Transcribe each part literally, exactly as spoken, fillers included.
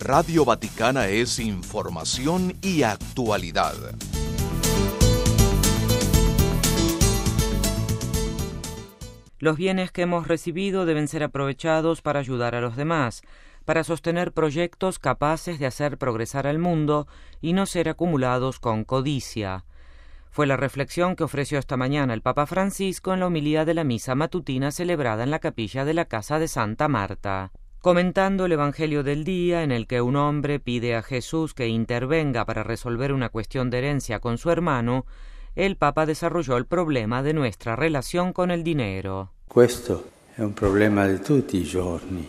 Radio Vaticana es información y actualidad. Los bienes que hemos recibido deben ser aprovechados para ayudar a los demás, para sostener proyectos capaces de hacer progresar al mundo y no ser acumulados con codicia. Fue la reflexión que ofreció esta mañana el Papa Francisco en la homilía de la misa matutina celebrada en la capilla de la Casa de Santa Marta. Comentando el Evangelio del día, en el que un hombre pide a Jesús que intervenga para resolver una cuestión de herencia con su hermano, el Papa desarrolló el problema de nuestra relación con el dinero. Questo è un problema di tutti i giorni.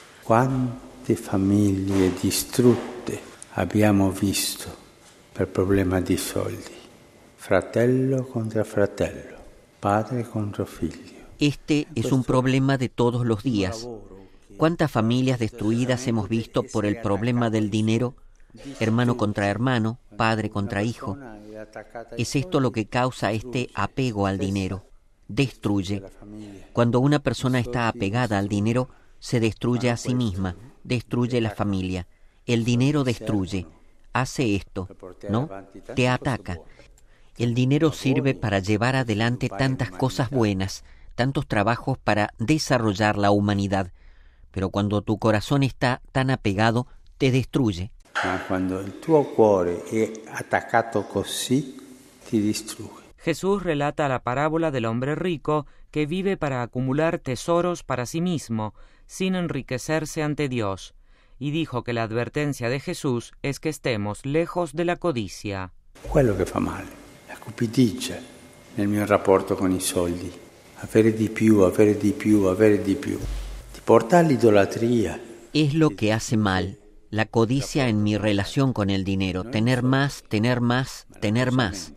Quante famiglie distrutte abbiamo visto per problema di soldi. Fratello contra fratello, padre contra figlio. Este es un problema de todos los días. ¿Cuántas familias destruidas hemos visto por el problema del dinero? Hermano contra hermano, padre contra hijo. Es esto lo que causa este apego al dinero. Destruye. Cuando una persona está apegada al dinero, se destruye a sí misma, destruye la familia. El dinero destruye. Hace esto, ¿no? Te ataca. El dinero sirve para llevar adelante tantas cosas buenas, tantos trabajos para desarrollar la humanidad. Pero cuando tu corazón está tan apegado, te destruye. Cuando el tuo cuore è attaccato così, ti distrugge. Jesús relata la parábola del hombre rico que vive para acumular tesoros para sí mismo, sin enriquecerse ante Dios, y dijo que la advertencia de Jesús es que estemos lejos de la codicia. Quello che fa male, la cupidigia nel mio rapporto con i soldi. Avere di più, avere di più, avere di più. Ti porta all'idolatria. Es lo que hace mal. La codicia en mi relación con el dinero, tener más, tener más, tener más,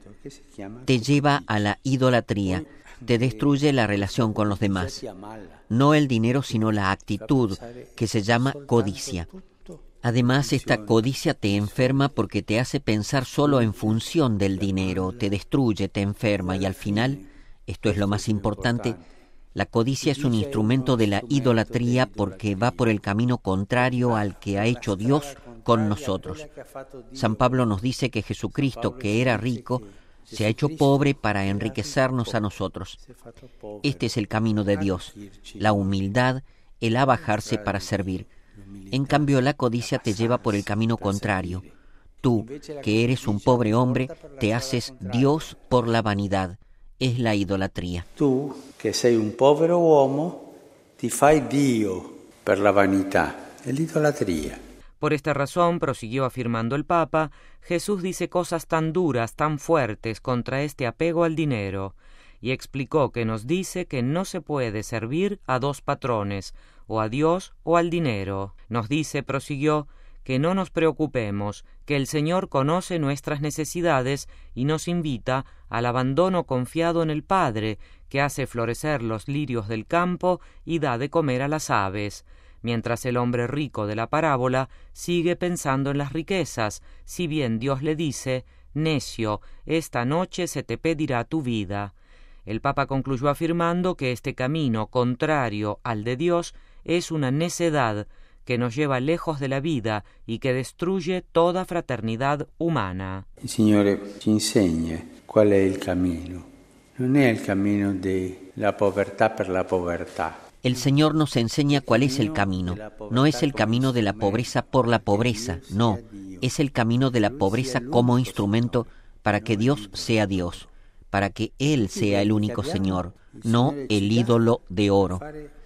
te lleva a la idolatría, te destruye la relación con los demás. No el dinero, sino la actitud, que se llama codicia. Además, esta codicia te enferma porque te hace pensar solo en función del dinero, te destruye, te enferma y al final, esto es lo más importante, la codicia es un instrumento de la idolatría porque va por el camino contrario al que ha hecho Dios con nosotros. San Pablo nos dice que Jesucristo, que era rico, se ha hecho pobre para enriquecernos a nosotros. Este es el camino de Dios, la humildad, el abajarse para servir. En cambio, la codicia te lleva por el camino contrario. Tú, que eres un pobre hombre, te haces Dios por la vanidad. Es la idolatría. Tú, che sei un povero uomo, ti fai Dio per la vanità. È l'idolatria. Por esta razón, prosiguió afirmando el Papa, Jesús dice cosas tan duras, tan fuertes contra este apego al dinero, y explicó que nos dice que no se puede servir a dos patrones, o a Dios o al dinero. Nos dice, prosiguió, que no nos preocupemos, que el Señor conoce nuestras necesidades y nos invita al abandono confiado en el Padre, que hace florecer los lirios del campo y da de comer a las aves, mientras el hombre rico de la parábola sigue pensando en las riquezas, si bien Dios le dice, necio, esta noche se te pedirá tu vida. El Papa concluyó afirmando que este camino contrario al de Dios es una necedad que nos lleva lejos de la vida y que destruye toda fraternidad humana. Il Signore ci insegna qual è il cammino. Non è il cammino della povertà per la povertà. El Señor nos enseña cuál es el camino. No es el camino de la pobreza por la pobreza, no. Es el camino de la pobreza como instrumento para que Dios sea Dios, para que Él sea el único Señor, no el ídolo de oro.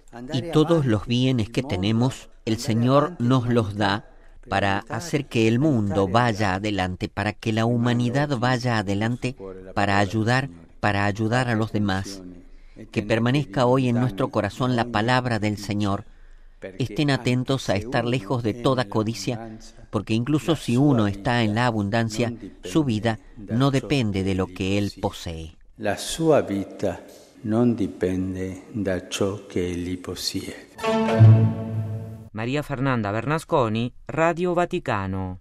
Y todos los bienes que tenemos, el Señor nos los da para hacer que el mundo vaya adelante, para que la humanidad vaya adelante, para ayudar, para ayudar a los demás. Que permanezca hoy en nuestro corazón la palabra del Señor. Estén atentos a estar lejos de toda codicia, porque incluso si uno está en la abundancia, su vida no depende de lo que él posee. La sua vita non dipende da ciò che egli possiede. María Fernanda Bernasconi, Radio Vaticano.